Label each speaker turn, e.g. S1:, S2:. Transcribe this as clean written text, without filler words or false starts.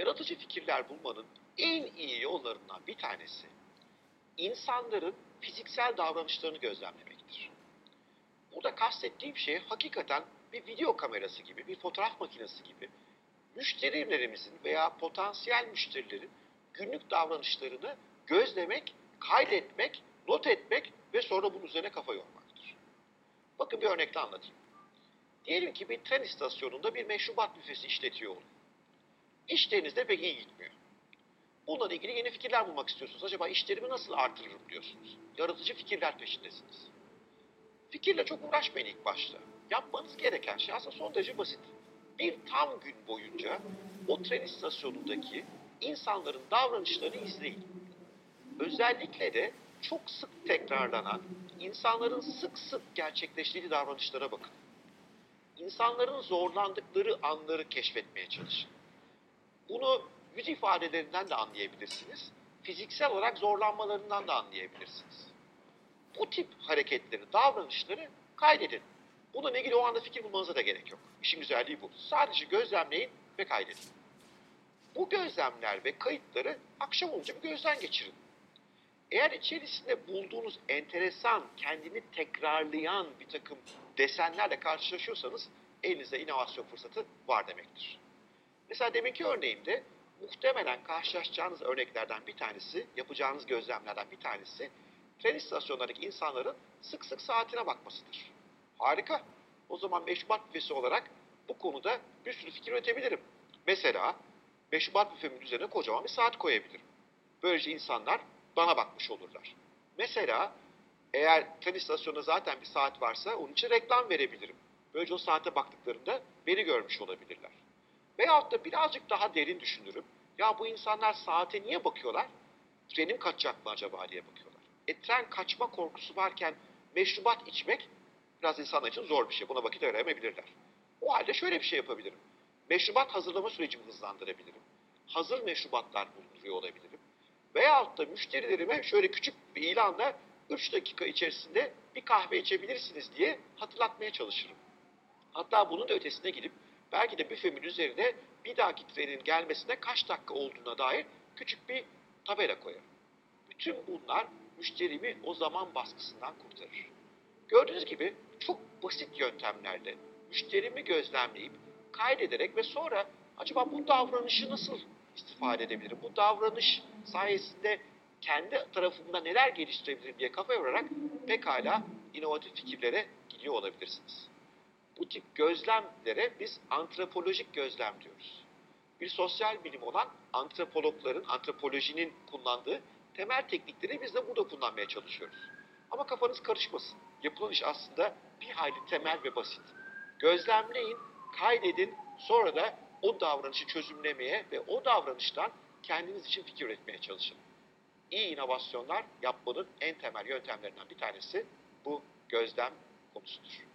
S1: Yaratıcı fikirler bulmanın en iyi yollarından bir tanesi, insanların fiziksel davranışlarını gözlemlemektir. Burada kastettiğim şey hakikaten bir video kamerası gibi, bir fotoğraf makinesi gibi müşterilerimizin veya potansiyel müşterilerin günlük davranışlarını gözlemek, kaydetmek, not etmek ve sonra bunun üzerine kafa yormaktır. Bakın bir örnekle anlatayım. Diyelim ki bir tren istasyonunda bir meşrubat büfesi işletiyor olun. İşlerinizde pek iyi gitmiyor. Bununla ilgili yeni fikirler bulmak istiyorsunuz. Acaba işlerimi nasıl artırırım diyorsunuz. Yaratıcı fikirler peşindesiniz. Fikirle çok uğraşmayın ilk başta. Yapmanız gereken şey aslında son derece basit. Bir tam gün boyunca o tren istasyonundaki insanların davranışlarını izleyin. Özellikle de çok sık tekrarlanan, insanların sık sık gerçekleştirdiği davranışlara bakın. İnsanların zorlandıkları anları keşfetmeye çalışın. Bunu yüz ifadelerinden de anlayabilirsiniz. Fiziksel olarak zorlanmalarından da anlayabilirsiniz. Bu tip hareketleri, davranışları kaydedin. Bununla ilgili o anda fikir bulmanıza da gerek yok. İşin güzelliği bu. Sadece gözlemleyin ve kaydedin. Bu gözlemler ve kayıtları akşam olunca bir gözden geçirin. Eğer içerisinde bulduğunuz enteresan, kendini tekrarlayan bir takım desenlerle karşılaşıyorsanız elinizde inovasyon fırsatı var demektir. Mesela deminki örneğimde muhtemelen karşılaşacağınız örneklerden bir tanesi, yapacağınız gözlemlerden bir tanesi tren istasyonlarındaki insanların sık sık saatine bakmasıdır. Harika. O zaman meşrubat büfesi olarak bu konuda bir sürü fikir üretebilirim. Mesela meşrubat büfemin üzerine kocaman bir saat koyabilirim. Böylece insanlar bana bakmış olurlar. Mesela eğer tren istasyonunda zaten bir saat varsa onun için reklam verebilirim. Böylece o saate baktıklarında beni görmüş olabilirler. Veyahut da birazcık daha derin düşünürüm. Ya bu insanlar saate niye bakıyorlar? Trenim kaçacak mı acaba diye bakıyorlar. Tren kaçma korkusu varken meşrubat içmek biraz insanlar için zor bir şey. Buna vakit ayıramayabilirler. O halde şöyle bir şey yapabilirim. Meşrubat hazırlama sürecimi hızlandırabilirim. Hazır meşrubatlar bulunduruyor olabilirim. Veyahut da müşterilerime şöyle küçük bir ilanla 3 dakika içerisinde bir kahve içebilirsiniz diye hatırlatmaya çalışırım. Hatta bunun da ötesine gidip belki de büfemin üzerine bir dahaki trenin gelmesine kaç dakika olduğuna dair küçük bir tabela koyarım. Bütün bunlar müşterimi o zaman baskısından kurtarır. Gördüğünüz gibi çok basit yöntemlerle müşterimi gözlemleyip kaydederek ve sonra acaba bu davranışı nasıl istifade edebilirim? Bu davranış sayesinde kendi tarafımda neler geliştirebilirim diye kafa yorarak pekala inovatif fikirlere gidiyor olabilirsiniz. Bu tip gözlemlere biz antropolojik gözlem diyoruz. Bir sosyal bilim olan antropologların, antropolojinin kullandığı temel teknikleri biz de burada kullanmaya çalışıyoruz. Ama kafanız karışmasın. Yapılan iş aslında bir hayli temel ve basit. Gözlemleyin, kaydedin, sonra da o davranışı çözümlemeye ve o davranıştan kendiniz için fikir üretmeye çalışın. İyi inovasyonlar yapmanın en temel yöntemlerinden bir tanesi bu gözlem konusudur.